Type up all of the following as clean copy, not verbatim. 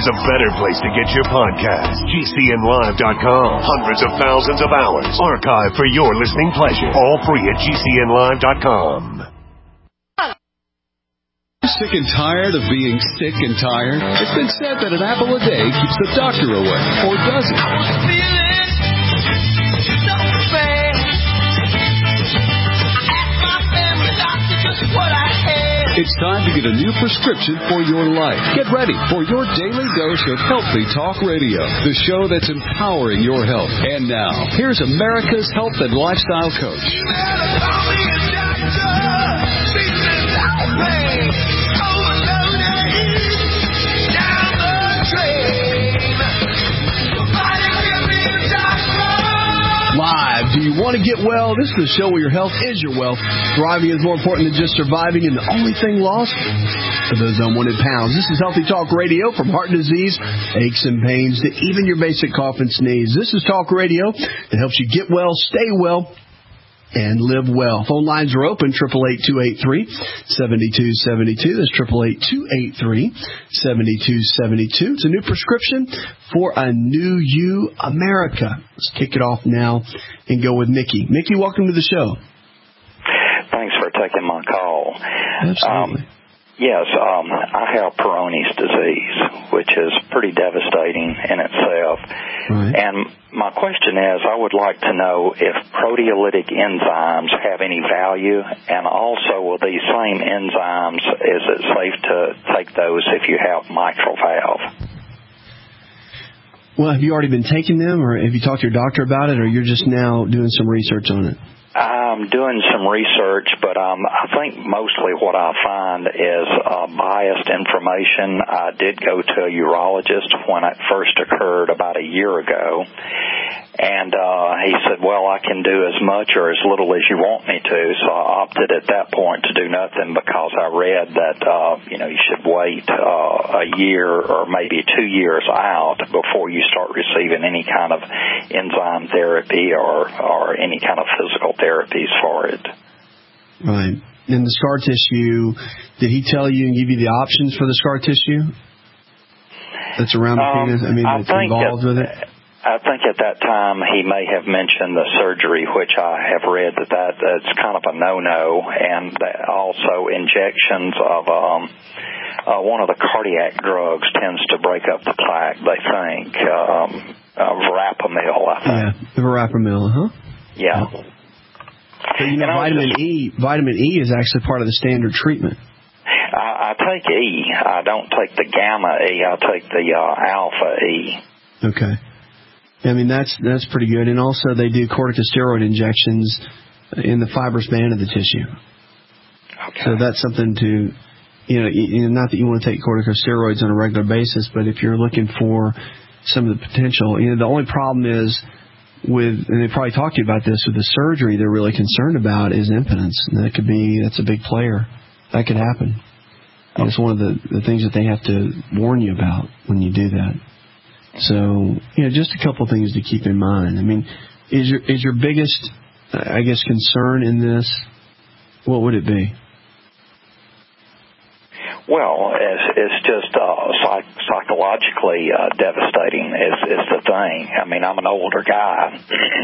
there's a better place to get your podcast. GCNlive.com. Hundreds of thousands of hours archived for your listening pleasure. All free at GCNlive.com. Sick and tired of being sick and tired? It's been said that an apple a day keeps the doctor away. Or does it? It's time to get a new prescription for your life. Get ready for your daily dose of Healthy Talk Radio, the show that's empowering your health. And now, here's America's health and lifestyle coach. Live. Do you want to get well? This is the show where your health is your wealth. Thriving is more important than just surviving, and the only thing lost are those unwanted pounds. This is Healthy Talk Radio, from heart disease, aches and pains, to even your basic cough and sneeze. This is Talk Radio that helps you get well, stay well, and live well. Phone lines are open, 888-283-7272. That's 888-283-7272. It's a new prescription for a new you, America. Let's kick it off now and go with Mickey. Mickey, welcome to the show. Thanks for taking my call. Absolutely. Yes, I have Peyronie's disease, which is pretty devastating in itself. Right. And my question is, I would like to know if proteolytic enzymes have any value, and also with these same enzymes, is it safe to take those if you have mitral valve? Well, have you already been taking them, or have you talked to your doctor about it, or you're just now doing some research on it? I'm doing some research, but I think mostly what I find is biased information. I did go to a urologist when it first occurred about a year ago, and he said, well, I can do as much or as little as you want me to, so I opted at that point to do nothing because I read that, you should wait a year or maybe 2 years out before you start receiving any kind of enzyme therapy or any kind of physical therapies for it. Right. And the scar tissue, did he tell you and give you the options for the scar tissue that's around the penis? I mean, that's involved with it? I think at that time he may have mentioned the surgery, which I have read that's kind of a no-no, and also injections of one of the cardiac drugs tends to break up the plaque, they think. Verapamil, I think. Yeah, the verapamil, huh? Yeah. So, vitamin E is actually part of the standard treatment. I take E. I don't take the gamma E. I take the alpha E. Okay. I mean, that's pretty good. And also they do corticosteroid injections in the fibrous band of the tissue. Okay. So that's something to, not that you want to take corticosteroids on a regular basis, but if you're looking for some of the potential, the only problem is and they probably talked to you about this, with the surgery they're really concerned about is impotence. And that's a big player. That could happen. And it's one of the things that they have to warn you about when you do that. So, just a couple things to keep in mind. I mean, is your biggest, concern in this, what would it be? Well, it's just psychologically devastating is the thing. I mean, I'm an older guy,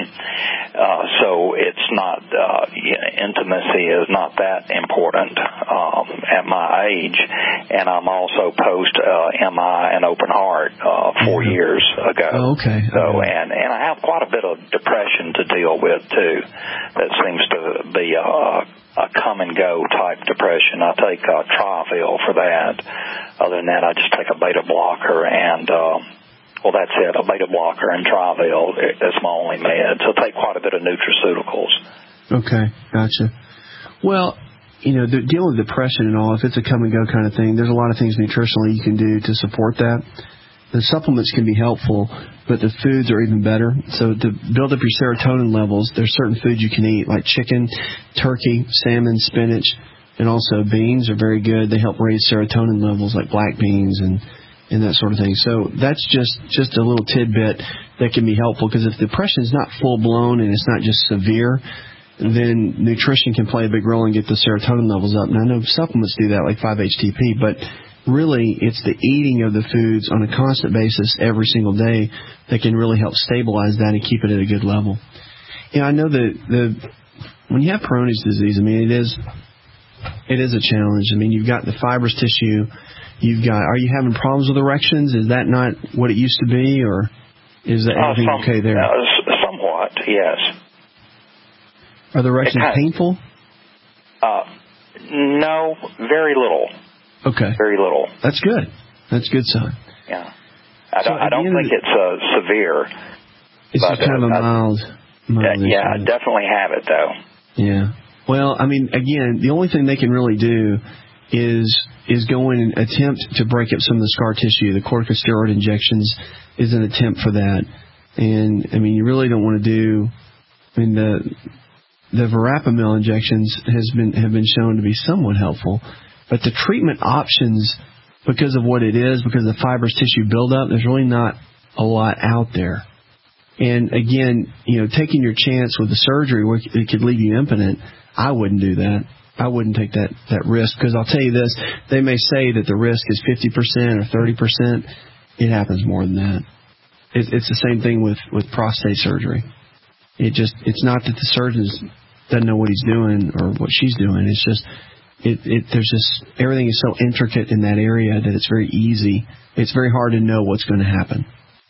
so it's not intimacy is not that important at my age, and I'm also post MI and open heart 4 years ago. Oh, okay. So and I have quite a bit of depression to deal with too. That seems to be a come and go type depression. I take Travil for that. Other than that, I just take a beta blocker and, that's it, a beta blocker and Travil is my only med. So I take quite a bit of nutraceuticals. Okay, gotcha. Well, dealing with depression and all, if it's a come and go kind of thing, there's a lot of things nutritionally you can do to support that. The supplements can be helpful, but the foods are even better. So to build up your serotonin levels, there's certain foods you can eat, like chicken, turkey, salmon, spinach, and also beans are very good. They help raise serotonin levels, like black beans and that sort of thing. So that's just a little tidbit that can be helpful, because if depression is not full-blown and it's not just severe, then nutrition can play a big role and get the serotonin levels up. And I know supplements do that, like 5-HTP, but really it's the eating of the foods on a constant basis every single day that can really help stabilize that and keep it at a good level. I know that when you have Peyronie's disease, I mean, it is a challenge. I mean, you've got the fibrous tissue. Are you having problems with erections? Is that not what it used to be, or is that everything okay there? Somewhat, yes. Are the erections painful? No, very little. Okay. Very little. That's good. That's a good sign. Yeah. I don't think it's severe. It's just kind of a mild yeah, I definitely have it, though. Yeah. Well, I mean, again, the only thing they can really do is go in and attempt to break up some of the scar tissue. The corticosteroid injections is an attempt for that. And, I mean, you really don't want to do... I mean, the verapamil injections have been shown to be somewhat helpful. But the treatment options, because of what it is, because of the fibrous tissue buildup, there's really not a lot out there. And again, taking your chance with the surgery where it could leave you impotent, I wouldn't do that. I wouldn't take that risk, because I'll tell you this, they may say that the risk is 50% or 30%. It happens more than that. It's the same thing with prostate surgery. It's not that the surgeon doesn't know what he's doing or what she's doing. It's just, there's just, everything is so intricate in that area that it's very easy. It's very hard to know what's going to happen.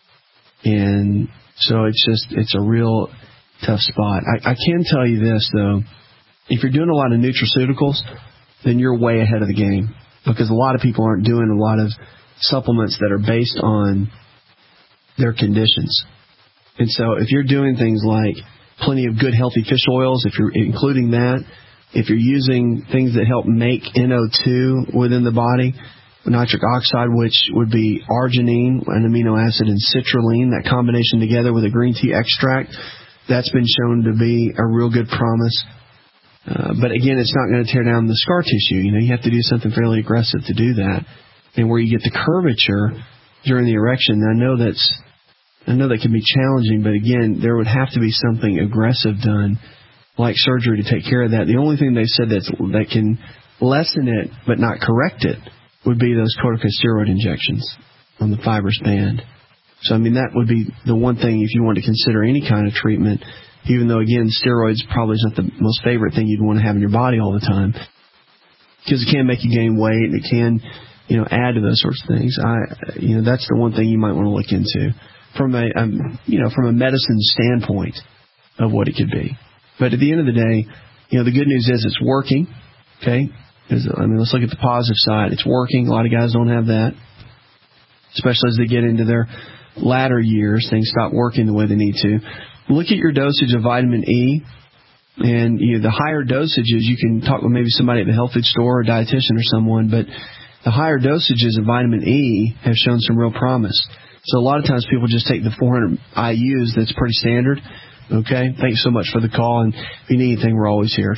And so it's a real tough spot. I can tell you this, though. If you're doing a lot of nutraceuticals, then you're way ahead of the game, because a lot of people aren't doing a lot of supplements that are based on their conditions. And so if you're doing things like plenty of good, healthy fish oils, if you're including that, if you're using things that help make NO2 within the body, nitric oxide, which would be arginine, an amino acid, and citrulline, that combination together with a green tea extract, that's been shown to be a real good promise. But again, it's not going to tear down the scar tissue. You have to do something fairly aggressive to do that. And where you get the curvature during the erection, I know that can be challenging, but again, there would have to be something aggressive done, like surgery, to take care of that. The only thing they said that can lessen it but not correct it would be those corticosteroid injections on the fibrous band. So, I mean, that would be the one thing if you want to consider any kind of treatment, even though, again, steroids probably is not the most favorite thing you'd want to have in your body all the time, because it can make you gain weight and it can, add to those sorts of things. That's the one thing you might want to look into from a medicine standpoint of what it could be. But at the end of the day, the good news is it's working. Okay. Let's look at the positive side. It's working. A lot of guys don't have that, especially as they get into their latter years. Things stop working the way they need to. Look at your dosage of vitamin E, and the higher dosages, you can talk with maybe somebody at the health food store or a dietitian or someone, but the higher dosages of vitamin E have shown some real promise. So a lot of times people just take the 400 IUs. That's pretty standard. Okay, thanks so much for the call, and if you need anything, we're always here.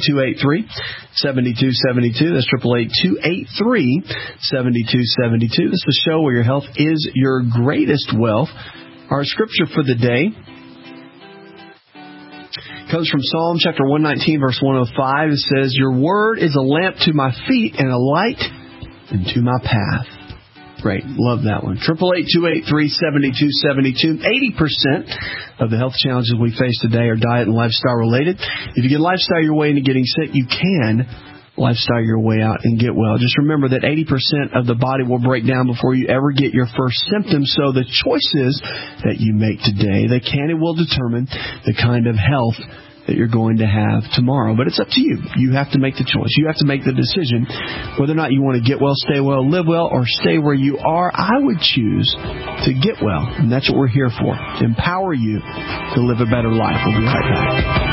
888-283-7272. That's 888-283-7272. This is the show where your health is your greatest wealth. Our scripture for the day comes from Psalm chapter 119, verse 105. It says, "Your word is a lamp to my feet and a light into my path." Great. Love that one. 888-283-7272. 80% of the health challenges we face today are diet and lifestyle related. If you can lifestyle your way into getting sick, you can lifestyle your way out and get well. Just remember that 80% of the body will break down before you ever get your first symptoms. So the choices that you make today, they can and will determine the kind of health that you're going to have tomorrow. But it's up to you. You have to make the choice. You have to make the decision whether or not you want to get well, stay well, live well, or stay where you are. I would choose to get well, and that's what we're here for, to empower you to live a better life. We'll be right back.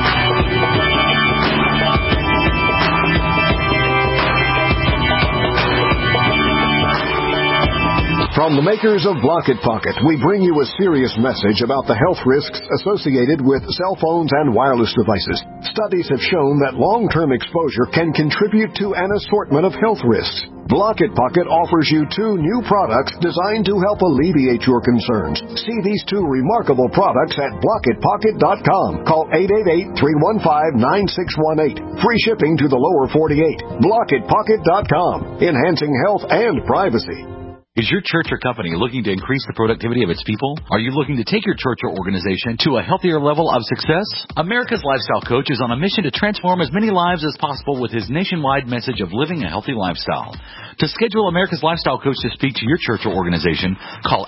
From the makers of Block It Pocket, we bring you a serious message about the health risks associated with cell phones and wireless devices. Studies have shown that long-term exposure can contribute to an assortment of health risks. Block-It Pocket offers you 2 new products designed to help alleviate your concerns. See these 2 remarkable products at blockitpocket.com. Call 888-315-9618. Free shipping to the lower 48. blockitpocket.com. Enhancing health and privacy. Is your church or company looking to increase the productivity of its people? Are you looking to take your church or organization to a healthier level of success? America's Lifestyle Coach is on a mission to transform as many lives as possible with his nationwide message of living a healthy lifestyle. To schedule America's Lifestyle Coach to speak to your church or organization, call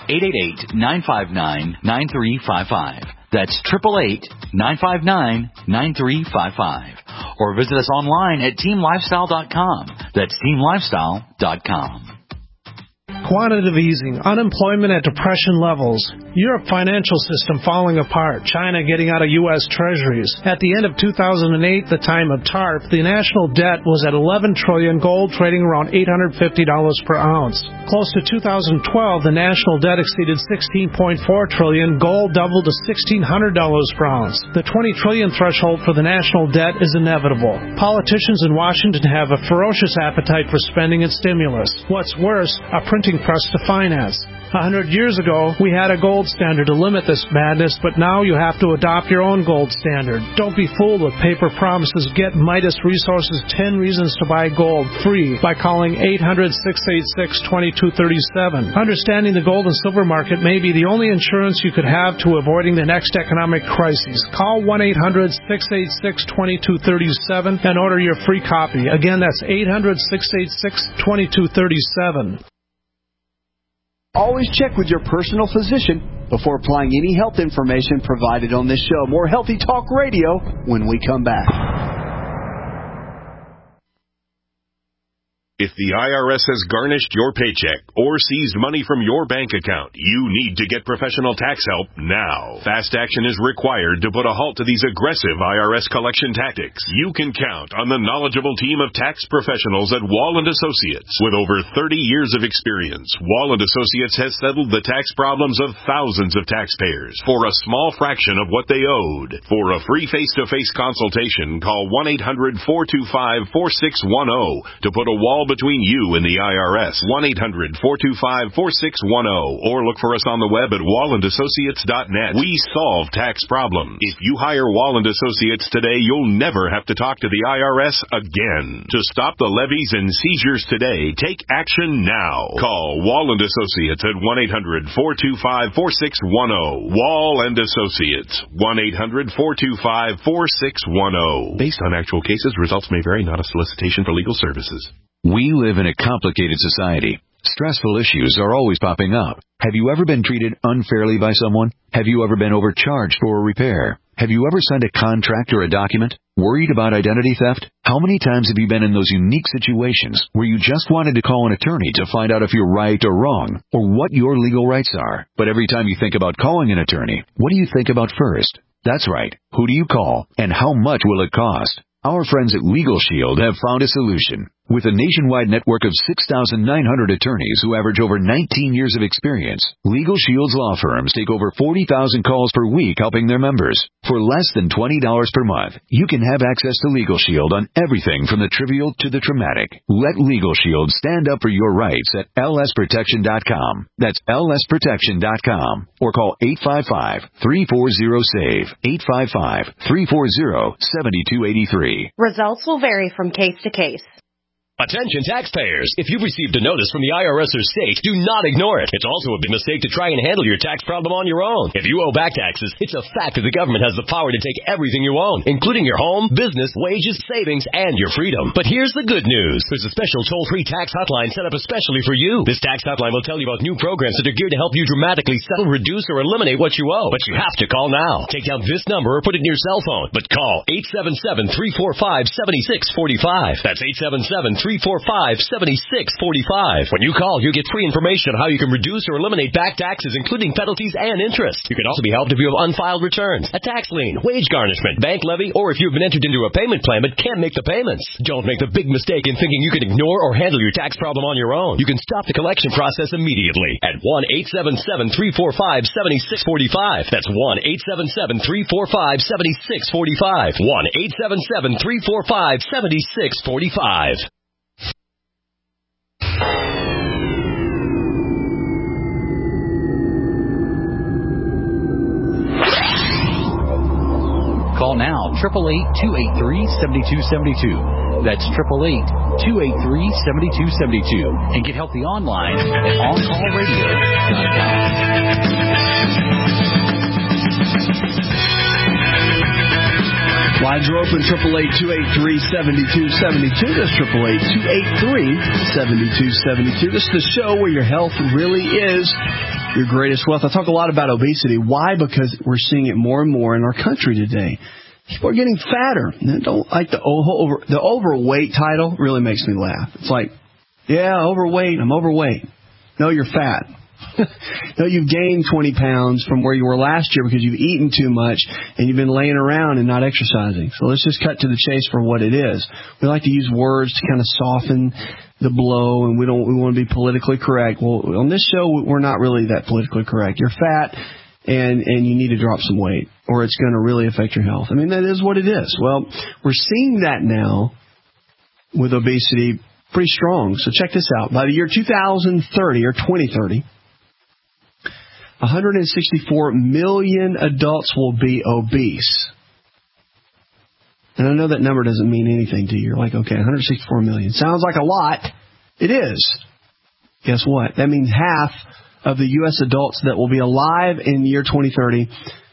888-959-9355. That's 888-959-9355. Or visit us online at teamlifestyle.com. That's teamlifestyle.com. Quantitative easing, unemployment at depression levels, Europe financial system falling apart, China getting out of U.S. treasuries. At the end of 2008, the time of TARP, the national debt was at $11 trillion, gold trading around $850 per ounce. Close to 2012, the national debt exceeded $16.4 trillion, gold doubled to $1,600 per ounce. The $20 trillion threshold for the national debt is inevitable. Politicians in Washington have a ferocious appetite for spending and stimulus. What's worse, a printing press to finance. 100 years ago, we had a gold standard to limit this madness, but now you have to adopt your own gold standard. Don't be fooled with paper promises. Get Midas Resources 10 Reasons to Buy Gold free by calling 800-686-2237. Understanding the gold and silver market may be the only insurance you could have to avoiding the next economic crisis. Call 1-800-686-2237 and order your free copy. Again, that's 800-686-2237. Always check with your personal physician before applying any health information provided on this show. More Healthy Talk Radio when we come back. If the IRS has garnished your paycheck or seized money from your bank account, you need to get professional tax help now. Fast action is required to put a halt to these aggressive IRS collection tactics. You can count on the knowledgeable team of tax professionals at Wall & Associates. With over 30 years of experience, Wall & Associates has settled the tax problems of thousands of taxpayers for a small fraction of what they owed. For a free face-to-face consultation, call 1-800-425-4610 to put a wall between you and the IRS. 1-800-425-4610 or look for us on the web at wallandassociates.net. We solve tax problems. If you hire Wall & Associates today, you'll never have to talk to the IRS again. To stop the levies and seizures today, take action now. Call Wall & Associates at 1-800-425-4610. Wall & Associates. 1-800-425-4610. Based on actual cases, results may vary, not a solicitation for legal services. We live in a complicated society. Stressful issues are always popping up. Have you ever been treated unfairly by someone? Have you ever been overcharged for a repair? Have you ever signed a contract or a document? Worried about identity theft? How many times have you been in those unique situations where you just wanted to call an attorney to find out if you're right or wrong, or what your legal rights are? But every time you think about calling an attorney, what do you think about first? That's right. Who do you call, and how much will it cost? Our friends at Legal Shield have found a solution. With a nationwide network of 6,900 attorneys who average over 19 years of experience, Legal Shield's law firms take over 40,000 calls per week helping their members. For less than $20 per month, you can have access to Legal Shield on everything from the trivial to the traumatic. Let Legal Shield stand up for your rights at lsprotection.com. That's lsprotection.com. Or call 855-340-SAVE, 855-340-7283. Results will vary from case to case. Attention taxpayers! If you've received a notice from the IRS or state, do not ignore it. It's also a big mistake to try and handle your tax problem on your own. If you owe back taxes, it's a fact that the government has the power to take everything you own, including your home, business, wages, savings, and your freedom. But here's the good news. There's a special toll-free tax hotline set up especially for you. This tax hotline will tell you about new programs that are geared to help you dramatically settle, reduce, or eliminate what you owe. But you have to call now. Take down this number or put it in your cell phone. But call 877-345-7645. That's 877-345-7645. When you call, you get free information on how you can reduce or eliminate back taxes, including penalties and interest. You can also be helped if you have unfiled returns, a tax lien, wage garnishment, bank levy, or if you've been entered into a payment plan but can't make the payments. Don't make the big mistake in thinking you can ignore or handle your tax problem on your own. You can stop the collection process immediately at 1-877-345-7645. That's 1-877-345-7645. 1-877-345-7645. Call now, 888-283-7272. That's 888-283-7272. And get healthy online at OnCallRadio.com. Lines are open, 888-283-7272. That's 888-283-7272. This is the show where your health really is your greatest wealth. I talk a lot about obesity. Why? Because we're seeing it more and more in our country today. People are getting fatter. And I don't like the overweight title. Really makes me laugh. It's like, yeah, overweight. I'm overweight. No, you're fat. No, you've gained 20 pounds from where you were last year because you've eaten too much and you've been laying around and not exercising. So let's just cut to the chase for what it is. We like to use words to kind of soften the blow, and we want to be politically correct. Well, on this show, we're not really that politically correct. You're fat, and you need to drop some weight, or it's going to really affect your health. I mean, that is what it is. Well, we're seeing that now with obesity pretty strong. So check this out. By the year 2030 or 2030, 164 million adults will be obese. And I know that number doesn't mean anything to you. You're like, okay, 164 million. Sounds like a lot. It is. Guess what? That means half of the U.S. adults that will be alive in the year 2030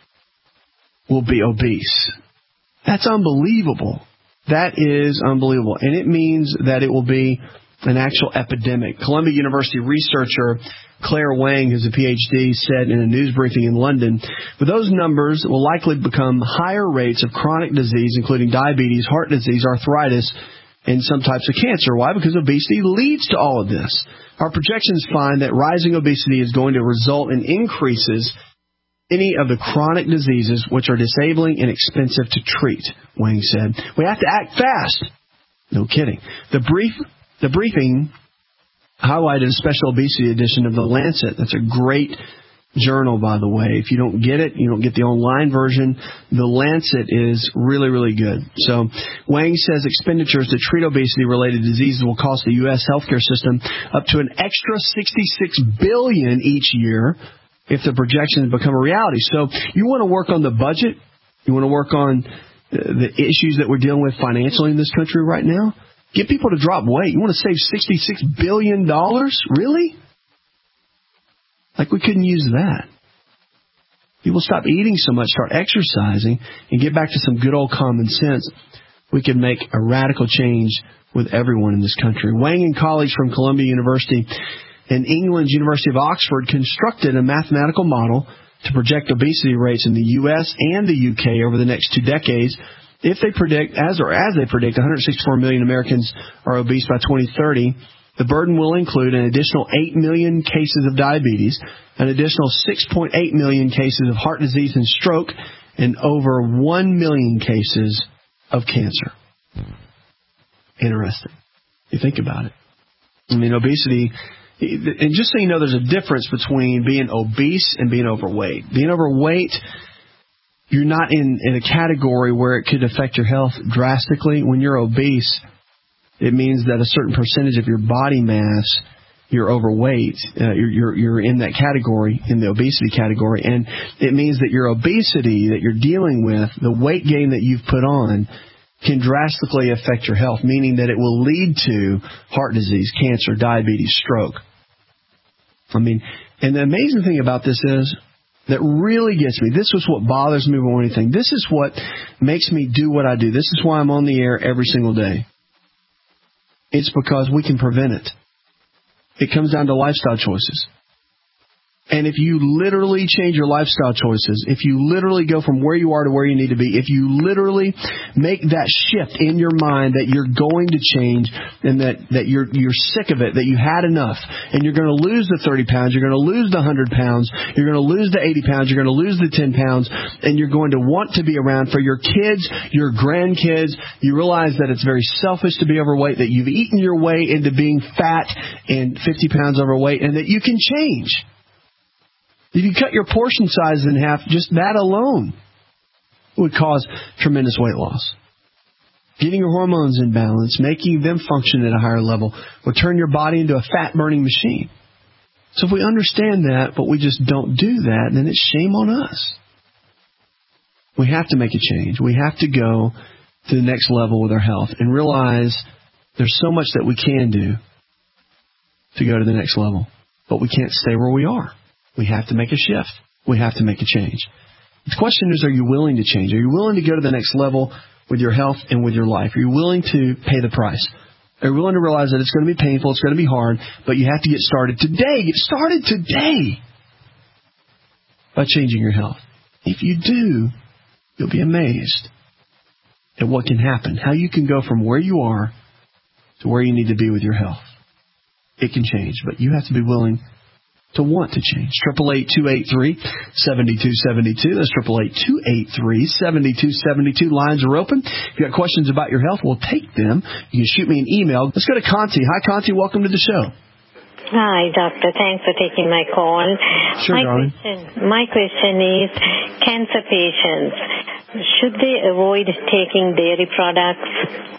will be obese. That's unbelievable. That is unbelievable. And it means that it will be an actual epidemic. Columbia University researcher Claire Wang, who's a PhD, said in a news briefing in London, with those numbers will likely become higher rates of chronic disease, including diabetes, heart disease, arthritis, and some types of cancer. Why? Because obesity leads to all of this. Our projections find that rising obesity is going to result in increases in any of the chronic diseases which are disabling and expensive to treat, Wang said. We have to act fast. No kidding. The briefing highlighted a special obesity edition of The Lancet. That's a great journal, by the way. If you don't get it, you don't get the online version, The Lancet is really, really good. So Wang says expenditures to treat obesity-related diseases will cost the U.S. healthcare system up to an extra $66 billion each year if the projections become a reality. So you want to work on the budget? You want to work on the issues that we're dealing with financially in this country right now? Get people to drop weight. You want to save $66 billion? Really? Like we couldn't use that. People stop eating so much, start exercising, and get back to some good old common sense. We can make a radical change with everyone in this country. Wang and colleagues from Columbia University and England's University of Oxford constructed a mathematical model to project obesity rates in the U.S. and the U.K. over the next 2 decades. If they predict, as they predict, 164 million Americans are obese by 2030, the burden will include an additional 8 million cases of diabetes, an additional 6.8 million cases of heart disease and stroke, and over 1 million cases of cancer. Interesting. You think about it. I mean, obesity, and just so you know, there's a difference between being obese and being overweight. Being overweight, you're not in a category where it could affect your health drastically. When you're obese, it means that a certain percentage of your body mass, you're overweight. You're in that category, in the obesity category. And it means that your obesity that you're dealing with, the weight gain that you've put on, can drastically affect your health, meaning that it will lead to heart disease, cancer, diabetes, stroke. I mean, and the amazing thing about this is, that really gets me. This is what bothers me more than anything. This is what makes me do what I do. This is why I'm on the air every single day. It's because we can prevent it. It comes down to lifestyle choices. And if you literally change your lifestyle choices, if you literally go from where you are to where you need to be, if you literally make that shift in your mind that you're going to change and that you're sick of it, that you had enough, and you're going to lose the 30 pounds, you're going to lose the 100 pounds, you're going to lose the 80 pounds, you're going to lose the 10 pounds, and you're going to want to be around for your kids, your grandkids. You realize that it's very selfish to be overweight, that you've eaten your way into being fat and 50 pounds overweight, and that you can change. If you cut your portion size in half, just that alone would cause tremendous weight loss. getting your hormones in balance, making them function at a higher level, will turn your body into a fat-burning machine. So if we understand that, but we just don't do that, then it's shame on us. We have to make a change. We have to go to the next level with our health and realize there's so much that we can do to go to the next level. But we can't stay where we are. We have to make a shift. We have to make a change. The question is, are you willing to change? Are you willing to go to the next level with your health and with your life? Are you willing to pay the price? Are you willing to realize that it's going to be painful, it's going to be hard, but you have to get started today. Get started today by changing your health. If you do, you'll be amazed at what can happen, how you can go from where you are to where you need to be with your health. It can change, but you have to be willing to want to change. 888-283-7272. That's 888-283-7272. Lines are open. If you got questions about your health, we'll take them. You can shoot me an email. Let's go to Conti. Hi, Conti. Welcome to the show. Hi, doctor. Thanks for taking my call. Sure, darling. My question is, cancer patients, should they avoid taking dairy products?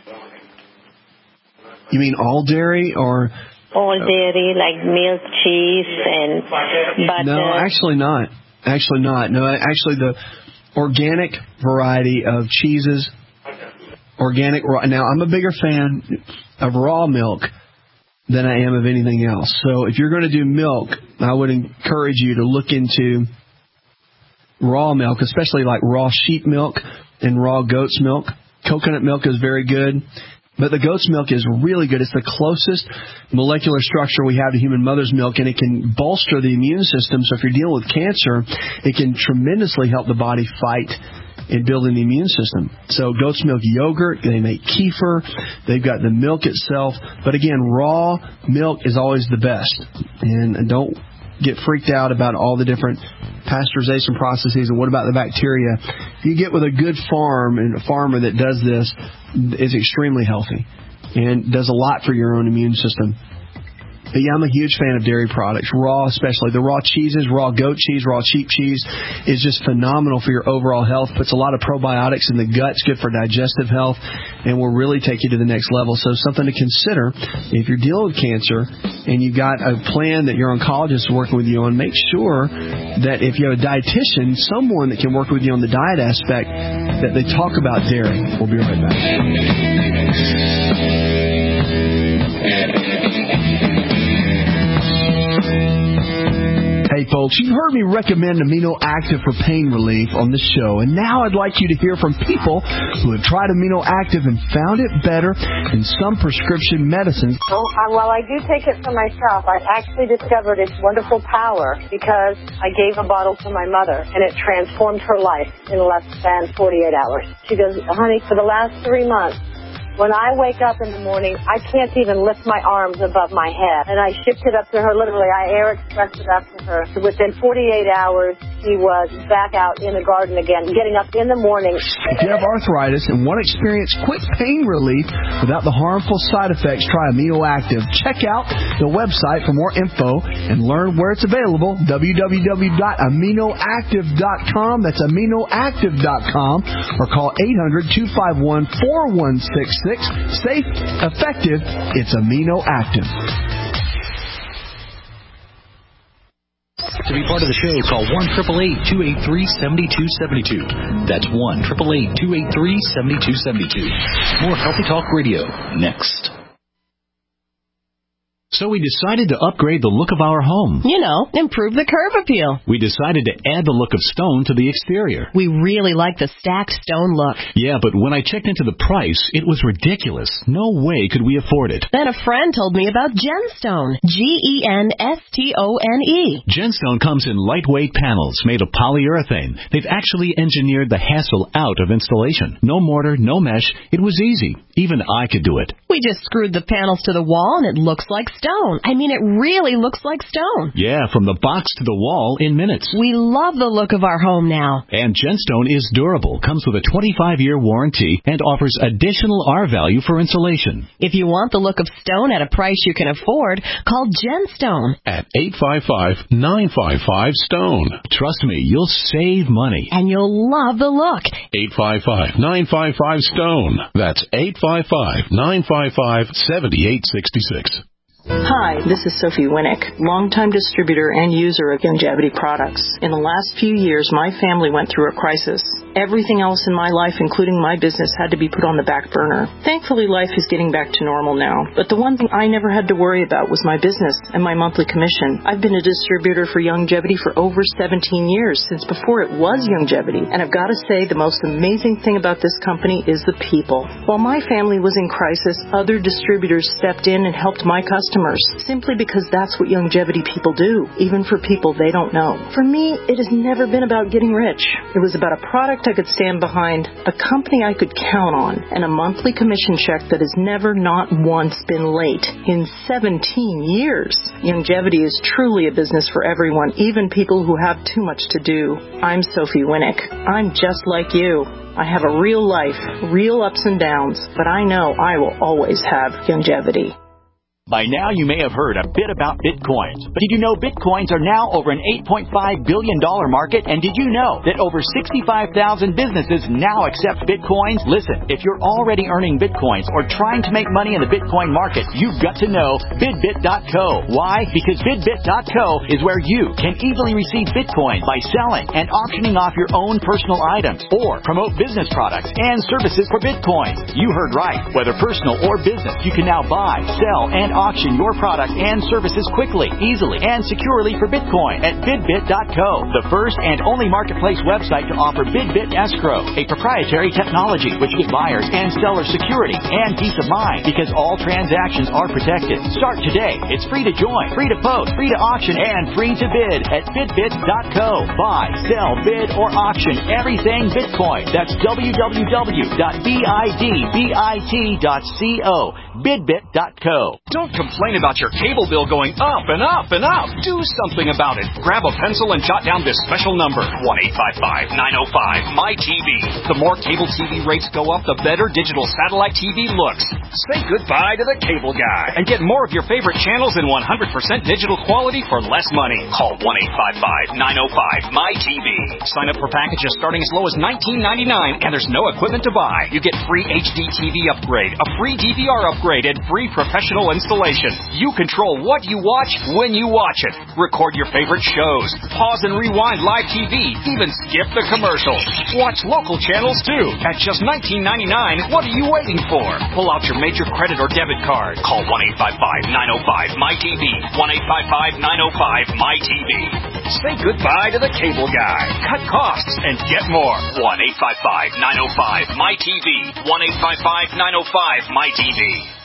You mean all dairy or... All dairy, like milk, cheese, and butter? No, actually not. Actually not. No, actually the organic variety of cheeses, organic. Now, I'm a bigger fan of raw milk than I am of anything else. So if you're going to do milk, I would encourage you to look into raw milk, especially like raw sheep milk and raw goat's milk. Coconut milk is very good. But the goat's milk is really good. It's the closest molecular structure we have to human mother's milk, and it can bolster the immune system. So if you're dealing with cancer, it can tremendously help the body fight and build the immune system. So goat's milk yogurt, they make kefir, they've got the milk itself. But again, raw milk is always the best. And don't get freaked out about all the different pasteurization processes and what about the bacteria. If you get with a good farm and a farmer that does this, is extremely healthy and does a lot for your own immune system. But yeah, I'm a huge fan of dairy products, raw especially. The raw cheeses, raw goat cheese, raw sheep cheese is just phenomenal for your overall health. Puts a lot of probiotics in the gut. It's good for digestive health and will really take you to the next level. So something to consider if you're dealing with cancer and you've got a plan that your oncologist is working with you on, make sure that if you have a dietitian, someone that can work with you on the diet aspect, that they talk about dairy. We'll be right back. Hey folks, you've heard me recommend Amino Active for pain relief on this show, and now I'd like you to hear from people who have tried Amino Active and found it better than some prescription medicines. Well, I do take it for myself. I actually discovered its wonderful power because I gave a bottle to my mother, and it transformed her life in less than 48 hours. She goes, honey, for the last 3 months, when I wake up in the morning, I can't even lift my arms above my head. And I shipped it up to her, literally. I air expressed it up to her. So within 48 hours, she was back out in the garden again, getting up in the morning. If you have arthritis and want to experience quick pain relief without the harmful side effects, try Amino Active. Check out the website for more info and learn where it's available, www.aminoactive.com. That's aminoactive.com, or call 800-251-4166. Safe, effective, it's Amino Active. To be part of the show, call 1-888-283-7272. That's 1-888-283-7272. More Healthy Talk Radio, next. So we decided to upgrade the look of our home. You know, improve the curb appeal. We decided to add the look of stone to the exterior. We really like the stacked stone look. Yeah, but when I checked into the price, it was ridiculous. No way could we afford it. Then a friend told me about Genstone. Genstone. Genstone comes in lightweight panels made of polyurethane. They've actually engineered the hassle out of installation. No mortar, no mesh. It was easy. Even I could do it. We just screwed the panels to the wall and it looks like stone. stone. I mean, it really looks like stone. Yeah, from the box to the wall in minutes. We love the look of our home now. And Gemstone is durable, comes with a 25-year warranty, and offers additional R-value for insulation. If you want the look of stone at a price you can afford, call Gemstone at 855-955-STONE. Trust me, you'll save money. And you'll love the look. 855-955-STONE. That's 855-955-7866. Hi, this is Sophie Winnick, longtime distributor and user of Youngevity products. In the last few years, my family went through a crisis. Everything else in my life, including my business, had to be put on the back burner. Thankfully, life is getting back to normal now. But the one thing I never had to worry about was my business and my monthly commission. I've been a distributor for Youngevity for over 17 years, since before it was Youngevity. And I've got to say, the most amazing thing about this company is the people. While my family was in crisis, other distributors stepped in and helped my customers, simply because that's what Youngevity people do, even for people they don't know. For me, it has never been about getting rich. It was about a product I could stand behind, a company I could count on, and a monthly commission check that has never not once been late in 17 years. Youngevity is truly a business for everyone, even people who have too much to do. I'm Sophie Winnick. I'm just like you. I have a real life, real ups and downs, but I know I will always have Youngevity. By now, you may have heard a bit about Bitcoins. But did you know Bitcoins are now over an $8.5 billion market? And did you know that over 65,000 businesses now accept Bitcoins? Listen, if you're already earning Bitcoins or trying to make money in the Bitcoin market, you've got to know BidBit.co. Why? Because BidBit.co is where you can easily receive Bitcoin by selling and auctioning off your own personal items or promote business products and services for Bitcoin. You heard right. Whether personal or business, you can now buy, sell, and auction your product and services quickly, easily, and securely for Bitcoin at BidBit.co, the first and only marketplace website to offer BidBit Escrow, a proprietary technology which gives buyers and sellers security and peace of mind because all transactions are protected. Start today. It's free to join, free to post, free to auction, and free to bid at BidBit.co. Buy, sell, bid, or auction everything Bitcoin. That's www.bidbit.co. BidBit.co. Don't complain about your cable bill going up and up and up. Do something about it. Grab a pencil and jot down this special number, 1-855-905-MY-TV. The more cable TV rates go up, the better digital satellite TV looks. Say goodbye to the cable guy and get more of your favorite channels in 100% digital quality for less money. Call 1-855-905-MY-TV. Sign up for packages starting as low as $19.99, and there's no equipment to buy. You get free HD TV upgrade, a free DVR upgrade, and free professional installation. You control what you watch when you watch it. Record your favorite shows. Pause and rewind live TV. Even skip the commercials. Watch local channels too. At just $19.99, what are you waiting for? Pull out your major credit or debit card. Call 1-855-905-MY-TV. 1-855-905-MY-TV. Say goodbye to the cable guy. Cut costs and get more. 1-855-905-MY-TV. 1-855-905-MY-TV.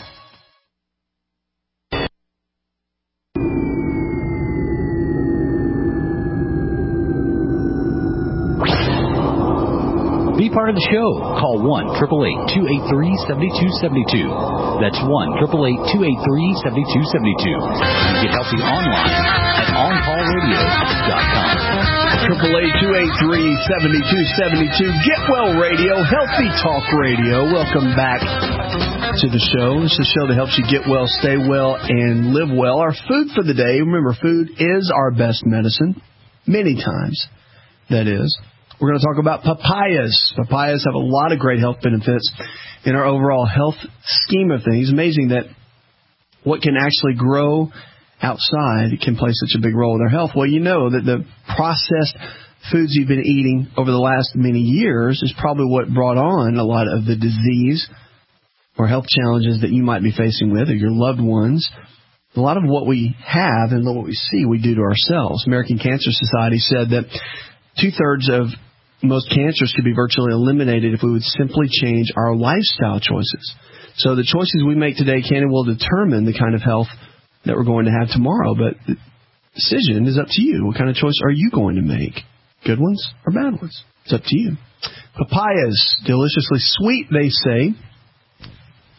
Be part of the show. Call 1-888-283-7272. That's 1-888-283-7272. You get healthy online at OnCallRadio.com. 888-283-7272. Get Well Radio, Healthy Talk Radio. Welcome back to the show. This is the show that helps you get well, stay well, and live well. Our food for the day, remember, food is our best medicine. Many times, that is. We're going to talk about papayas. Papayas have a lot of great health benefits in our overall health scheme of things. Amazing that what can actually grow outside can play such a big role in our health. Well, you know that the processed foods you've been eating over the last many years is probably what brought on a lot of the disease or health challenges that you might be facing with or your loved ones. A lot of what we have and what we see, we do to ourselves. American Cancer Society said that 2/3 of most cancers could be virtually eliminated if we would simply change our lifestyle choices. So the choices we make today can and will determine the kind of health that we're going to have tomorrow. But the decision is up to you. What kind of choice are you going to make? Good ones or bad ones? It's up to you. Papayas, deliciously sweet, they say.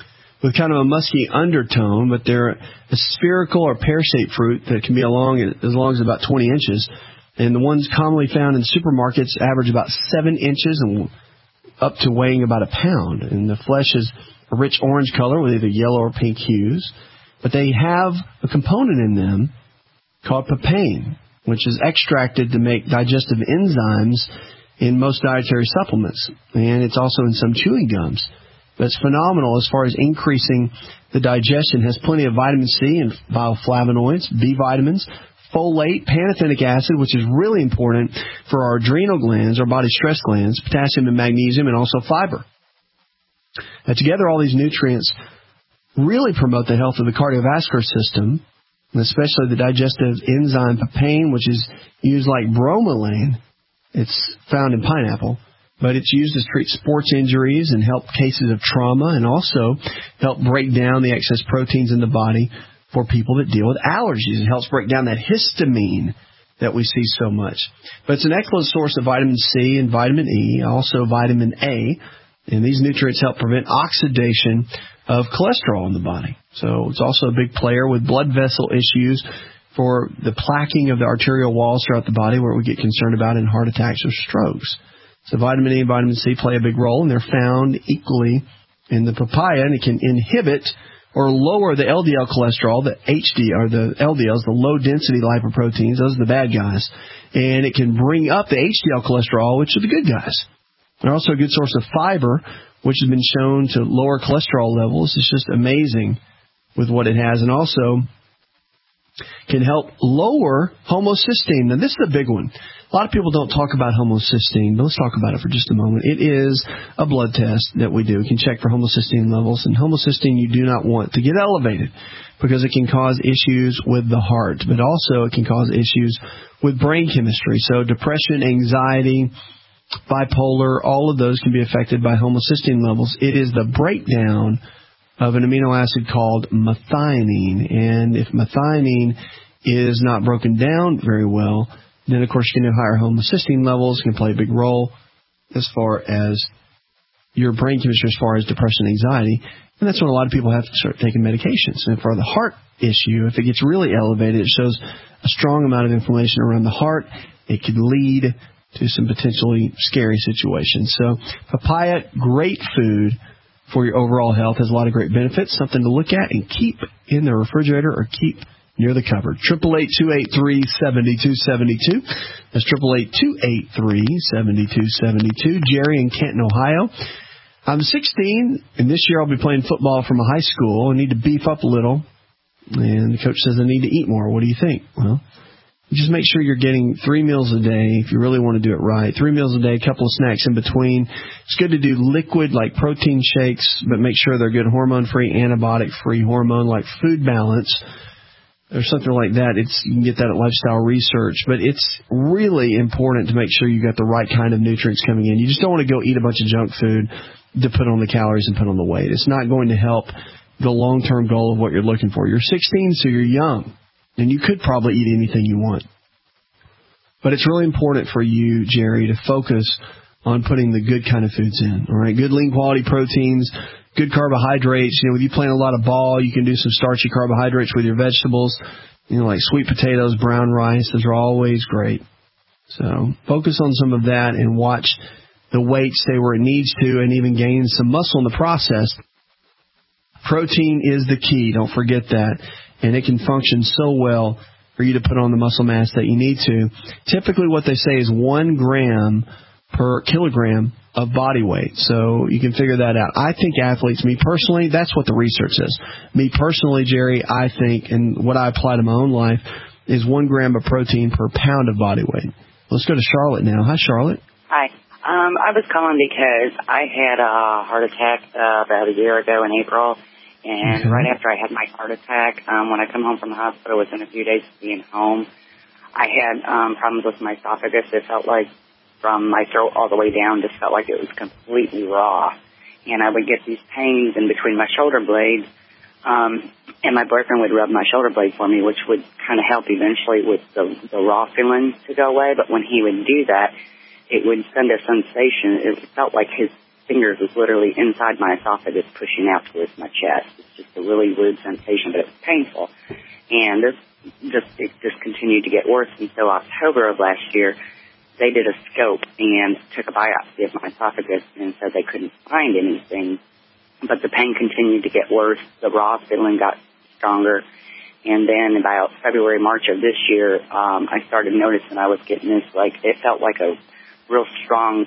with kind of a musky undertone, but they're a spherical or pear-shaped fruit that can be as long as about 20 inches. And the ones commonly found in supermarkets average about 7 inches and up to weighing about a pound. And the flesh is a rich orange color with either yellow or pink hues. But they have a component in them called papain, which is extracted to make digestive enzymes in most dietary supplements. And it's also in some chewing gums. But it's phenomenal as far as increasing the digestion. It has plenty of vitamin C and bioflavonoids, B vitamins, folate, pantothenic acid, which is really important for our adrenal glands, our body stress glands, potassium and magnesium, and also fiber. Now, together, all these nutrients really promote the health of the cardiovascular system, and especially the digestive enzyme papain, which is used like bromelain. It's found in pineapple, but it's used to treat sports injuries and help cases of trauma, and also help break down the excess proteins in the body for people that deal with allergies. It helps break down that histamine that we see so much. But it's an excellent source of vitamin C and vitamin E, also vitamin A, and these nutrients help prevent oxidation of cholesterol in the body. So it's also a big player with blood vessel issues for the plaquing of the arterial walls throughout the body, where we get concerned about in heart attacks or strokes. So vitamin E and vitamin C play a big role, and they're found equally in the papaya, and it can inhibit or lower the LDL cholesterol, the LDLs, the low-density lipoproteins. Those are the bad guys. And it can bring up the HDL cholesterol, which are the good guys. They're also a good source of fiber, which has been shown to lower cholesterol levels. It's just amazing with what it has. And also can help lower homocysteine. Now, this is a big one. A lot of people don't talk about homocysteine, but let's talk about it for just a moment. It is a blood test that we do. We can check for homocysteine levels, and homocysteine you do not want to get elevated because it can cause issues with the heart, but also it can cause issues with brain chemistry. So depression, anxiety, bipolar, all of those can be affected by homocysteine levels. It is the breakdown of an amino acid called methionine, and if methionine is not broken down very well, then, of course, you can have higher homocysteine levels, can play a big role as far as your brain chemistry, as far as depression and anxiety. And that's when a lot of people have to start taking medications. And for the heart issue, if it gets really elevated, it shows a strong amount of inflammation around the heart. It could lead to some potentially scary situations. So papaya, great food for your overall health, has a lot of great benefits, something to look at and keep in the refrigerator or keep near the cupboard. 888-283-7272. That's 888-283-7272. Jerry in Canton, Ohio. I'm 16, and this year I'll be playing football from a high school. I need to beef up a little, and the coach says I need to eat more. What do you think? Well, just make sure you're getting 3 meals a day if you really want to do it right. 3 meals a day, a couple of snacks in between. It's good to do liquid like protein shakes, but make sure they're good hormone-free, antibiotic-free hormone like Food Balance or something like that. You can get that at Lifestyle Research, but it's really important to make sure you got the right kind of nutrients coming in. You just don't want to go eat a bunch of junk food to put on the calories and put on the weight. It's not going to help the long-term goal of what you're looking for. You're 16, so you're young, and you could probably eat anything you want. But it's really important for you, Jerry, to focus on putting the good kind of foods in. All right, good lean quality proteins, good carbohydrates. You know, with you playing a lot of ball, you can do some starchy carbohydrates with your vegetables. You know, like sweet potatoes, brown rice. Those are always great. So focus on some of that and watch the weight stay where it needs to, and even gain some muscle in the process. Protein is the key. Don't forget that. And it can function so well for you to put on the muscle mass that you need to. Typically what they say is 1 gram per kilogram of body weight. So you can figure that out. I think athletes, me personally, that's what the research says. Me personally, Jerry, I think, and what I apply to my own life, is 1 gram of protein per pound of body weight. Let's go to Charlotte now. Hi, Charlotte. Hi. I was calling because I had a heart attack about a year ago in April. And right after I had my heart attack, when I come home from the hospital, within a few days of being home, I had problems with my esophagus. It felt like from my throat all the way down, just felt like it was completely raw. And I would get these pains in between my shoulder blades, and my boyfriend would rub my shoulder blade for me, which would kind of help eventually with the raw feeling to go away. But when he would do that, it would send a sensation. It felt like his fingers was literally inside my esophagus pushing out towards my chest. It's just a really weird sensation, but it was painful. And it just continued to get worse until October of last year. They did a scope and took a biopsy of my esophagus and said they couldn't find anything. But the pain continued to get worse. The raw feeling got stronger. And then about February, March of this year, I started noticing I was getting this, it felt like a real strong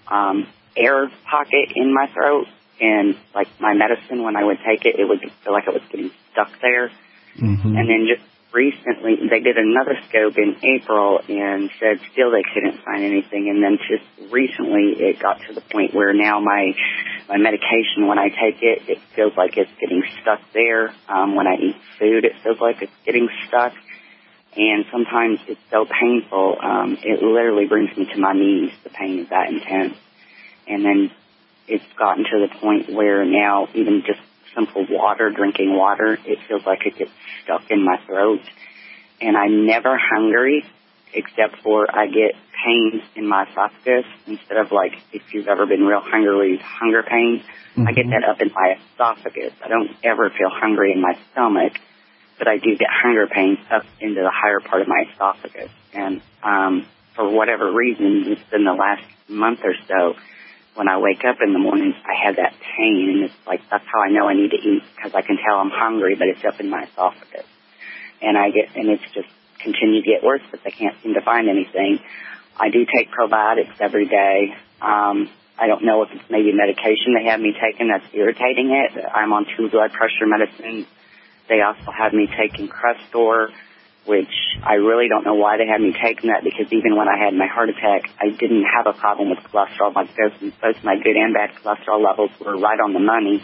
air pocket in my throat. And, my medicine, when I would take it, it would feel like it was getting stuck there. Mm-hmm. And then just recently, they did another scope in April and said still they couldn't find anything. And then just recently, it got to the point where now my medication, when I take it, it feels like it's getting stuck there. When I eat food, it feels like it's getting stuck. And sometimes it's so painful, it literally brings me to my knees. The pain is that intense. And then it's gotten to the point where now even just simple water, drinking water, it feels like it gets stuck in my throat. And I'm never hungry except for I get pain in my esophagus instead of if you've ever been real hungry, hunger pain. Mm-hmm. I get that up in my esophagus. I don't ever feel hungry in my stomach, but I do get hunger pains up into the higher part of my esophagus. And for whatever reason, it's been the last month or so, when I wake up in the mornings, I have that pain, and it's that's how I know I need to eat, because I can tell I'm hungry, but it's up in my esophagus. And it's just continued to get worse, but they can't seem to find anything. I do take probiotics every day. I don't know if it's maybe medication they have me taking that's irritating it. I'm on 2 blood pressure medicines. They also have me taking Crestor, which I really don't know why they had me taking that, because even when I had my heart attack, I didn't have a problem with cholesterol. Both my good and bad cholesterol levels were right on the money.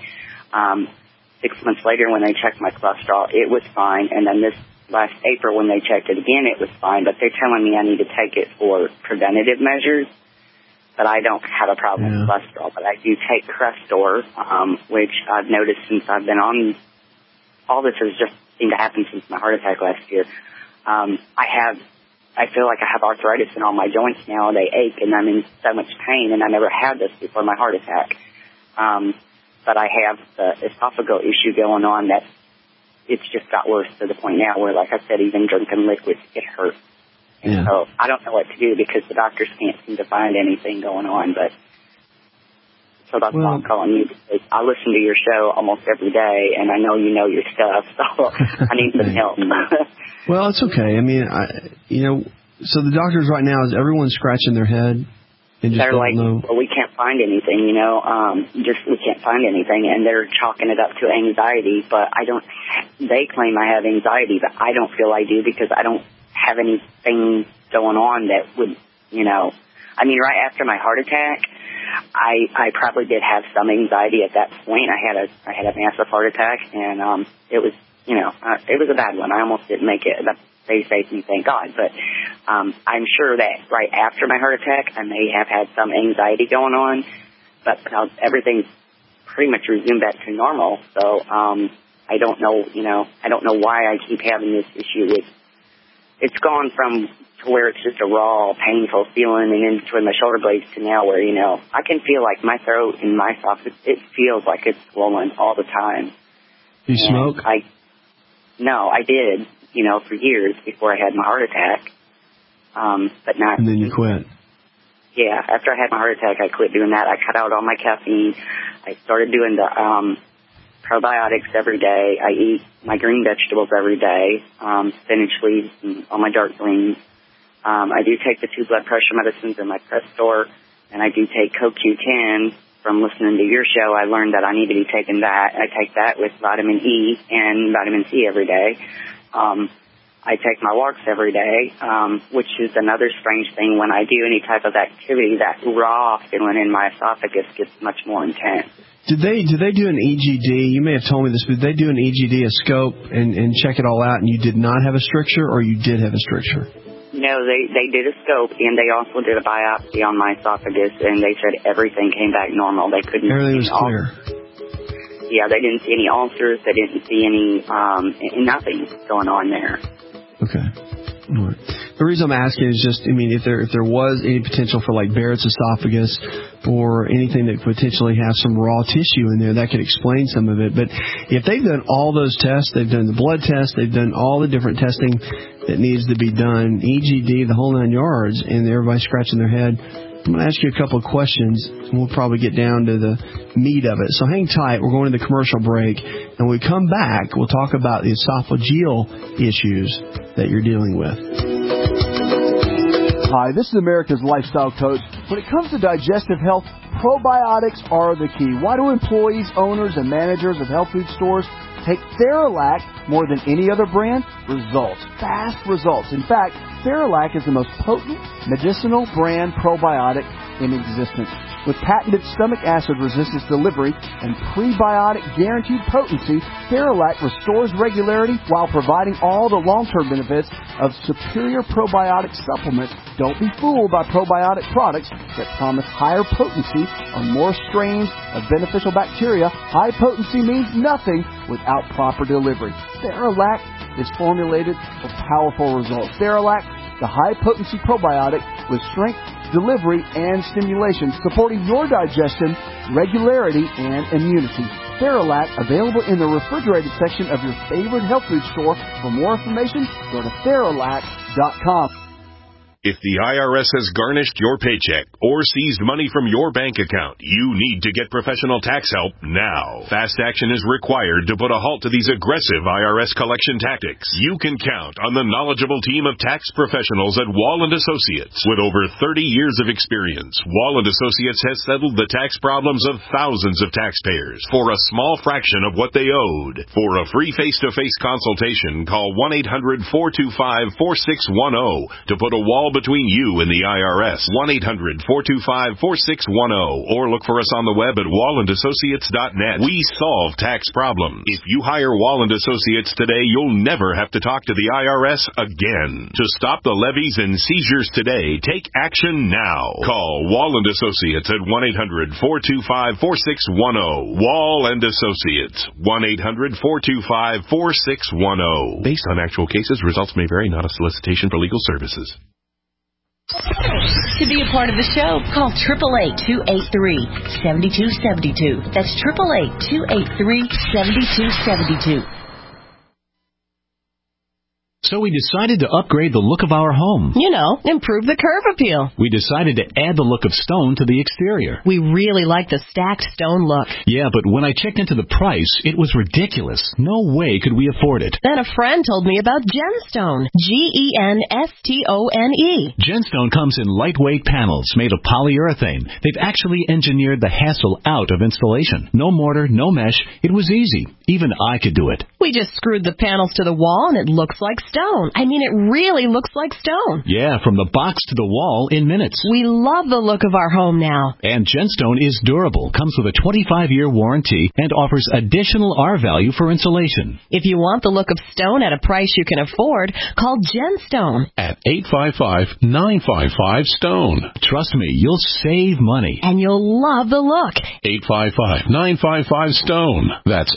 6 months later, when they checked my cholesterol, it was fine. And then this last April, when they checked it again, it was fine. But they're telling me I need to take it for preventative measures. But I don't have a problem with cholesterol. But I do take Crestor, which I've noticed since I've been on. All this has just seemed to happen since my heart attack last year. I feel like I have arthritis in all my joints now. They ache, and I'm in so much pain, and I never had this before my heart attack. But I have the esophageal issue going on that it's just got worse to the point now where, like I said, even drinking liquids, it hurts. And so I don't know what to do because the doctors can't seem to find anything going on. But so that's why I'm calling you, because I listen to your show almost every day, and I know you know your stuff, so I need some help. Well, it's okay. I mean, so the doctors right now, is everyone scratching their head? And just they're like, well, we can't find anything, we can't find anything, and they're chalking it up to anxiety, but they claim I have anxiety, but I don't feel I do because I don't have anything going on that would, right after my heart attack, I probably did have some anxiety at that point. I had a massive heart attack, and it was, it was a bad one. I almost didn't make it. They say to me, thank God. But I'm sure that right after my heart attack, I may have had some anxiety going on. But everything's pretty much resumed back to normal. So I don't know, I don't know why I keep having this issue. It's gone from to where it's just a raw, painful feeling, and in between my shoulder blades to now where, I can feel like my throat and my esophagus, it feels like it's swollen all the time. You smoke? No, I did, for years before I had my heart attack. But not. And then you quit? Yeah, after I had my heart attack, I quit doing that. I cut out all my caffeine. I started doing the probiotics every day. I eat my green vegetables every day, spinach leaves and all my dark greens. I do take the 2 blood pressure medicines and my Crestor, and I do take CoQ10. From listening to your show, I learned that I need to be taking that. I take that with vitamin E and vitamin C every day. I take my walks every day, which is another strange thing. When I do any type of activity, that raw feeling in my esophagus gets much more intense. Did they do an EGD? You may have told me this, but did they do an EGD, a scope, and check it all out, and you did not have a stricture, or you did have a stricture? No, they did a scope, and they also did a biopsy on my esophagus, and they said everything came back normal. They couldn't. Everything was clear. Yeah, they didn't see any ulcers. They didn't see any nothing going on there. Okay. All right. The reason I'm asking is just, if there was any potential for like Barrett's esophagus or anything that potentially has some raw tissue in there, that could explain some of it. But if they've done all those tests, they've done the blood test, they've done all the different testing that needs to be done, EGD, the whole 9 yards, and everybody's scratching their head, I'm going to ask you a couple of questions, and we'll probably get down to the meat of it. So hang tight. We're going to the commercial break, and when we come back, we'll talk about the esophageal issues that you're dealing with. Hi, this is America's Lifestyle Coach. When it comes to digestive health, probiotics are the key. Why do employees, owners, and managers of health food stores take Theralac more than any other brand? Results. Fast results. In fact, Theralac is the most potent medicinal brand probiotic in existence. With patented stomach acid resistance delivery and prebiotic guaranteed potency, Theralac restores regularity while providing all the long-term benefits of superior probiotic supplements. Don't be fooled by probiotic products that promise higher potency or more strains of beneficial bacteria. High potency means nothing without proper delivery. Theralac is formulated for powerful results. Theralac, the high-potency probiotic with strength, delivery, and stimulation, supporting your digestion, regularity, and immunity. Theralac, available in the refrigerated section of your favorite health food store. For more information, go to Theralac.com. If the IRS has garnished your paycheck or seized money from your bank account, you need to get professional tax help now. Fast action is required to put a halt to these aggressive IRS collection tactics. You can count on the knowledgeable team of tax professionals at Wall & Associates. With over 30 years of experience, Wall & Associates has settled the tax problems of thousands of taxpayers for a small fraction of what they owed. For a free face-to-face consultation, call 1-800-425-4610 to put a wall between you and the IRS. 1-800-425-4610 or look for us on the web at wallandassociates.net. We solve tax problems. If you hire Wall & Associates today, you'll never have to talk to the IRS again. To stop the levies and seizures today, take action now. Call Wall & Associates at 1-800-425-4610. Wall & Associates. 1-800-425-4610. Based on actual cases, results may vary, not a solicitation for legal services. To be a part of the show, call 888-283-7272. That's 888-283-7272. So we decided to upgrade the look of our home. You know, improve the curve appeal. We decided to add the look of stone to the exterior. We really like the stacked stone look. Yeah, but when I checked into the price, it was ridiculous. No way could we afford it. Then a friend told me about Genstone. Genstone. Genstone comes in lightweight panels made of polyurethane. They've actually engineered the hassle out of installation. No mortar, no mesh. It was easy. Even I could do it. We just screwed the panels to the wall and it looks like stone. I mean, it really looks like stone. Yeah, from the box to the wall in minutes. We love the look of our home now. And Genstone is durable, comes with a 25-year warranty, and offers additional R-value for insulation. If you want the look of stone at a price you can afford, call Genstone at 855-955-STONE. Trust me, you'll save money. And you'll love the look. 855-955-STONE. That's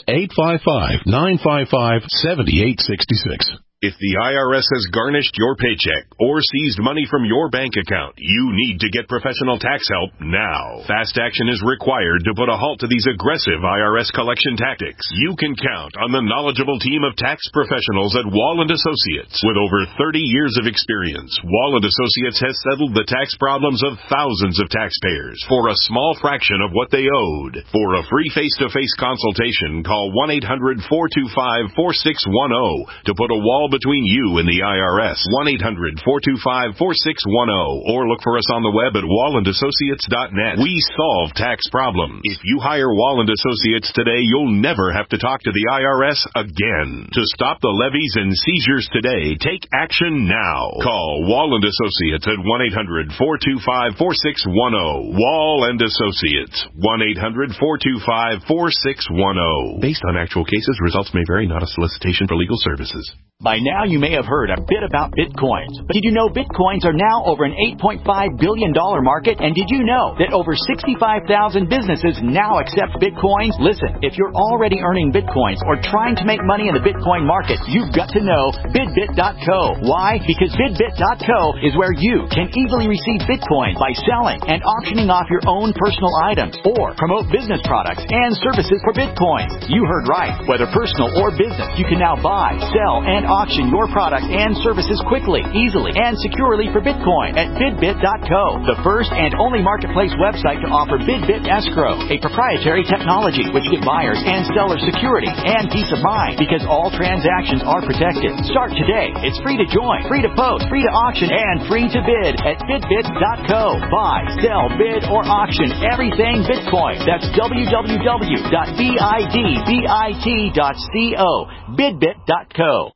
855-955-7866. If the IRS has garnished your paycheck or seized money from your bank account, you need to get professional tax help now. Fast action is required to put a halt to these aggressive IRS collection tactics. You can count on the knowledgeable team of tax professionals at Wall & Associates. With over 30 years of experience, Wall & Associates has settled the tax problems of thousands of taxpayers for a small fraction of what they owed. For a free face-to-face consultation, call 1-800-425-4610 to put a wall between you and the IRS. 1-800-425-4610 or look for us on the web at wallandassociates.net. We solve tax problems. If you hire Wall & Associates today, you'll never have to talk to the IRS again. To stop the levies and seizures today, take action now. Call Wall & Associates at 1-800-425-4610. Wall & Associates. 1-800-425-4610. Based on actual cases, results may vary, not a solicitation for legal services. By By now, you may have heard a bit about Bitcoins. But did you know Bitcoins are now over an $8.5 billion market? And did you know that over 65,000 businesses now accept Bitcoins? Listen, if you're already earning Bitcoins or trying to make money in the Bitcoin market, you've got to know BidBit.co. Why? Because BidBit.co is where you can easily receive Bitcoin by selling and auctioning off your own personal items or promote business products and services for Bitcoin. You heard right. Whether personal or business, you can now buy, sell, and auction your products and services quickly, easily, and securely for Bitcoin at BidBit.co, the first and only marketplace website to offer BidBit Escrow, a proprietary technology which gives buyers and sellers security and peace of mind because all transactions are protected. Start today. It's free to join, free to post, free to auction, and free to bid at BidBit.co. Buy, sell, bid, or auction everything Bitcoin. That's www.bidbit.co. BidBit.co.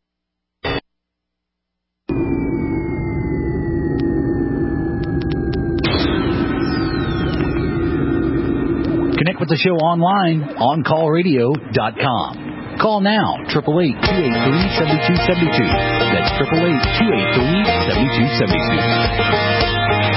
Connect with the show online, OnCallRadio.com. Call now, 888-283-7272. That's 888-283-7272.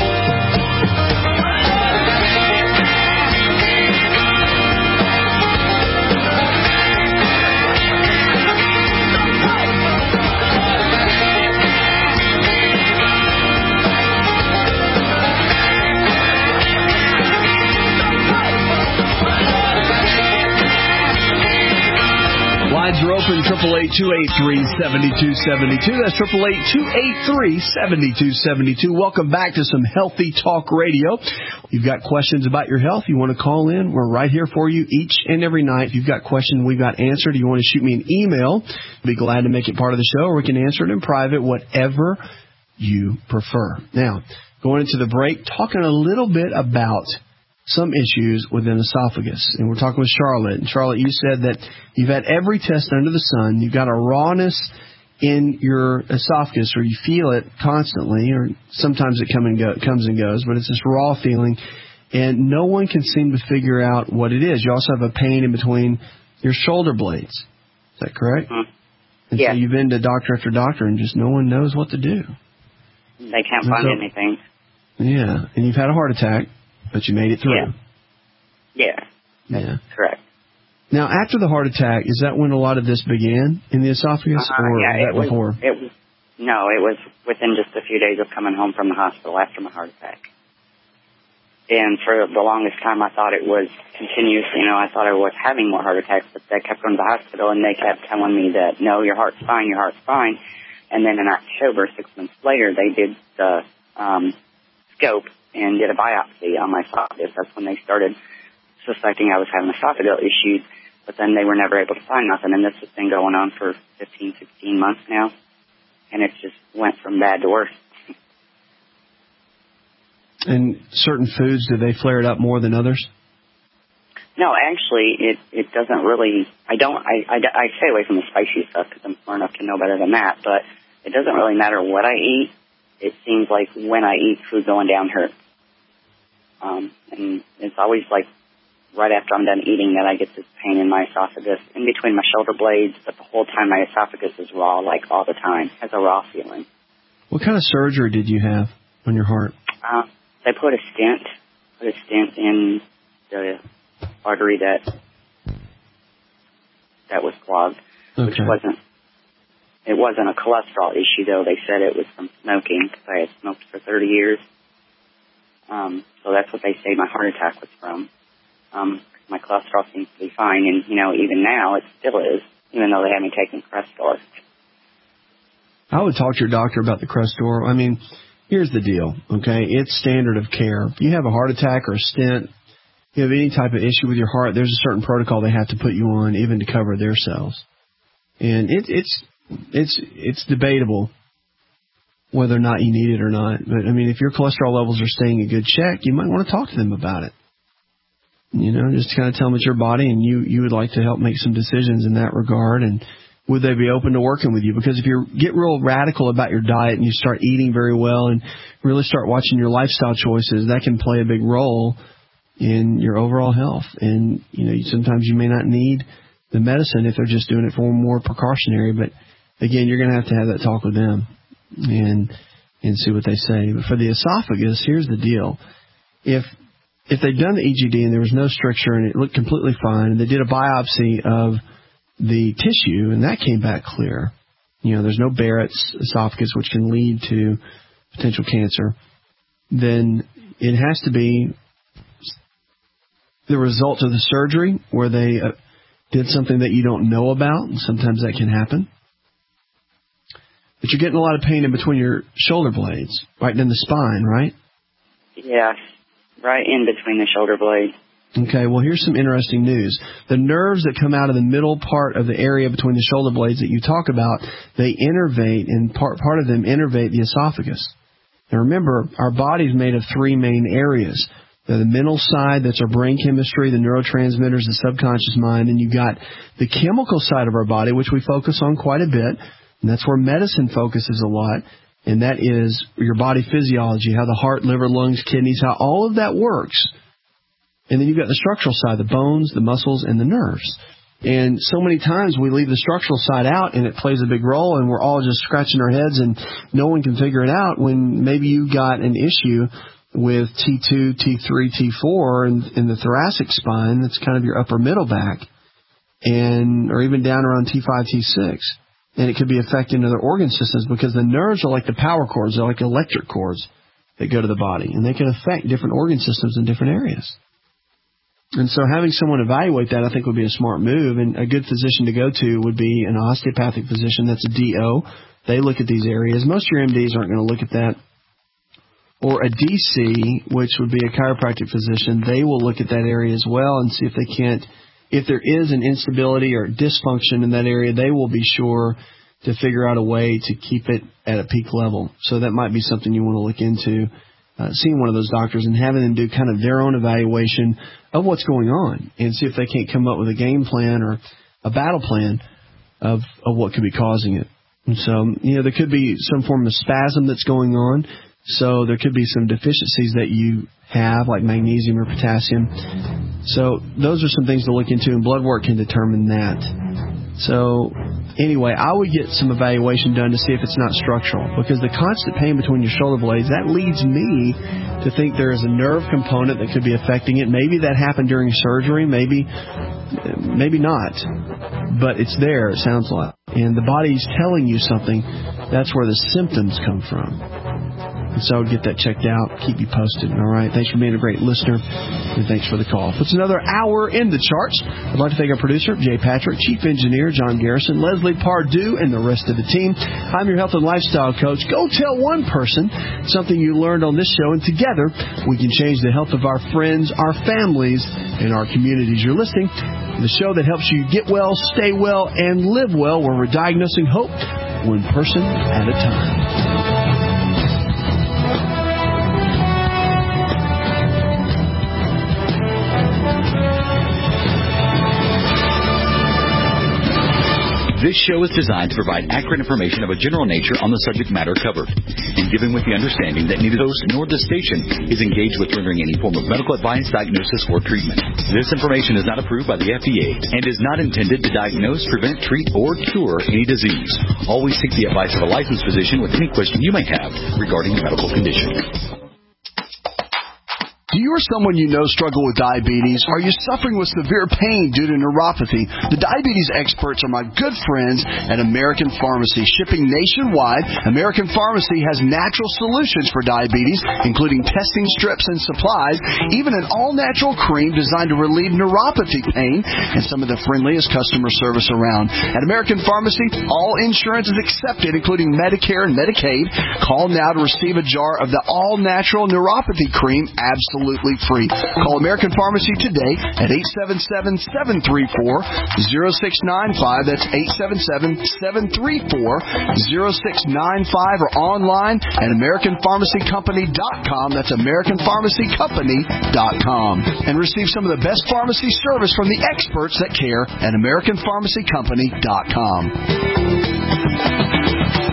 Lines are open, 888-283-7272. That's 888-283-7272. Welcome back to some Healthy Talk Radio. You've got questions about your health, you want to call in, we're right here for you each and every night. If you've got questions we've got answered, you want to shoot me an email, I'll be glad to make it part of the show, or we can answer it in private, whatever you prefer. Now, going into the break, talking a little bit about some issues with an esophagus. And we're talking with Charlotte. And Charlotte, you said that you've had every test under the sun. You've got a rawness in your esophagus, or you feel it constantly, or sometimes it comes and goes, but it's this raw feeling, and no one can seem to figure out what it is. You also have a pain in between your shoulder blades. Is that correct? Mm-hmm. And so you've been to doctor after doctor, and just no one knows what to do. They can't find anything. Yeah, and you've had a heart attack. But you made it through. Yeah. Correct. Now, after the heart attack, is that when a lot of this began in the esophagus, or was that before? It was within just a few days of coming home from the hospital after my heart attack. And for the longest time, I thought it was continuous. You know, I thought I was having more heart attacks, but they kept going to the hospital, and they kept telling me that, no, your heart's fine, your heart's fine. And then in October, 6 months later, they did the scope and did a biopsy on my esophagus. That's when they started suspecting I was having esophageal issues, but then they were never able to find nothing. And this has been going on for 15, 16 months now, and it just went from bad to worse. And certain foods, do they flare it up more than others? No, actually, it doesn't really. I stay away from the spicy stuff because I'm smart enough to know better than that, but it doesn't really matter what I eat. It seems like when I eat, food going down hurts. And it's always like right after I'm done eating that I get this pain in my esophagus, in between my shoulder blades, but the whole time my esophagus is raw, like all the time. It has a raw feeling. What kind of surgery did you have on your heart? They put a stent in the artery that was clogged, which It wasn't a cholesterol issue, though. They said it was from smoking because I had smoked for 30 years. So that's what they say my heart attack was from. My cholesterol seems to be fine, and, you know, even now it still is, even though they had me taking Crestor. I would talk to your doctor about the Crestor. I mean, here's the deal, okay? It's standard of care. If you have a heart attack or a stent, you have any type of issue with your heart, there's a certain protocol they have to put you on even to cover their cells. And it's debatable whether or not you need it or not. But, I mean, if your cholesterol levels are staying in good check, you might want to talk to them about it. You know, just kind of tell them it's your body and you would like to help make some decisions in that regard. And would they be open to working with you? Because if you get real radical about your diet and you start eating very well and really start watching your lifestyle choices, that can play a big role in your overall health. And, you know, sometimes you may not need the medicine if they're just doing it for more precautionary. But again, you're going to have that talk with them and see what they say. But for the esophagus, here's the deal. If they've done the EGD and there was no stricture and it looked completely fine, and they did a biopsy of the tissue and that came back clear, there's no Barrett's esophagus, which can lead to potential cancer, then it has to be the result of the surgery where they did something that you don't know about, and sometimes that can happen. But you're getting a lot of pain in between your shoulder blades, right in the spine, right? Yeah, right in between the shoulder blades. Okay, well, here's some interesting news. The nerves that come out of the middle part of the area between the shoulder blades that you talk about, they innervate, and part of them innervate the esophagus. Now, remember, our body's made of three main areas. The mental side, that's our brain chemistry, the neurotransmitters, the subconscious mind, and you got the chemical side of our body, which we focus on quite a bit, and that's where medicine focuses a lot, and that is your body physiology, how the heart, liver, lungs, kidneys, how all of that works. And then you've got the structural side, the bones, the muscles, and the nerves. And so many times we leave the structural side out and it plays a big role and we're all just scratching our heads and no one can figure it out when maybe you got an issue with T2, T3, T4 in the thoracic spine. That's kind of your upper middle back, or even down around T5, T6. And it could be affecting other organ systems because the nerves are like the power cords. They're like electric cords that go to the body, and they can affect different organ systems in different areas. And so having someone evaluate that, I think, would be a smart move. And a good physician to go to would be an osteopathic physician. That's a DO. They look at these areas. Most of your MDs aren't going to look at that. Or a DC, which would be a chiropractic physician. They will look at that area as well and see if they can't, if there is an instability or dysfunction in that area, they will be sure to figure out a way to keep it at a peak level. So that might be something you want to look into. Seeing one of those doctors and having them do kind of their own evaluation of what's going on and see if they can't come up with a game plan or a battle plan of what could be causing it. And so, there could be some form of spasm that's going on. So there could be some deficiencies that you have, like magnesium or potassium. So those are some things to look into, and blood work can determine that. So anyway, I would get some evaluation done to see if it's not structural, because the constant pain between your shoulder blades, that leads me to think there is a nerve component that could be affecting it. Maybe that happened during surgery, maybe not, but it's there, it sounds like. And the body's telling you something. That's where the symptoms come from. And so get that checked out. Keep you posted. All right. Thanks for being a great listener, and thanks for the call. It's another hour in the charts. I'd like to thank our producer, Jay Patrick, Chief Engineer, John Garrison, Leslie Pardue, and the rest of the team. I'm your health and lifestyle coach. Go tell one person something you learned on this show, and together we can change the health of our friends, our families, and our communities. You're listening to the show that helps you get well, stay well, and live well, where we're diagnosing hope one person at a time. This show is designed to provide accurate information of a general nature on the subject matter covered, and given with the understanding that neither host nor the station is engaged with rendering any form of medical advice, diagnosis, or treatment. This information is not approved by the FDA and is not intended to diagnose, prevent, treat, or cure any disease. Always seek the advice of a licensed physician with any question you may have regarding a medical condition. Do you or someone you know struggle with diabetes? Are you suffering with severe pain due to neuropathy? The diabetes experts are my good friends at American Pharmacy. Shipping nationwide, American Pharmacy has natural solutions for diabetes, including testing strips and supplies, even an all-natural cream designed to relieve neuropathy pain, and some of the friendliest customer service around. At American Pharmacy, all insurance is accepted, including Medicare and Medicaid. Call now to receive a jar of the all-natural neuropathy cream absolutely free. Call American Pharmacy today at 877-734-0695. That's 877-734-0695, or online at AmericanPharmacyCompany.com. That's AmericanPharmacyCompany.com. And receive some of the best pharmacy service from the experts that care at AmericanPharmacyCompany.com.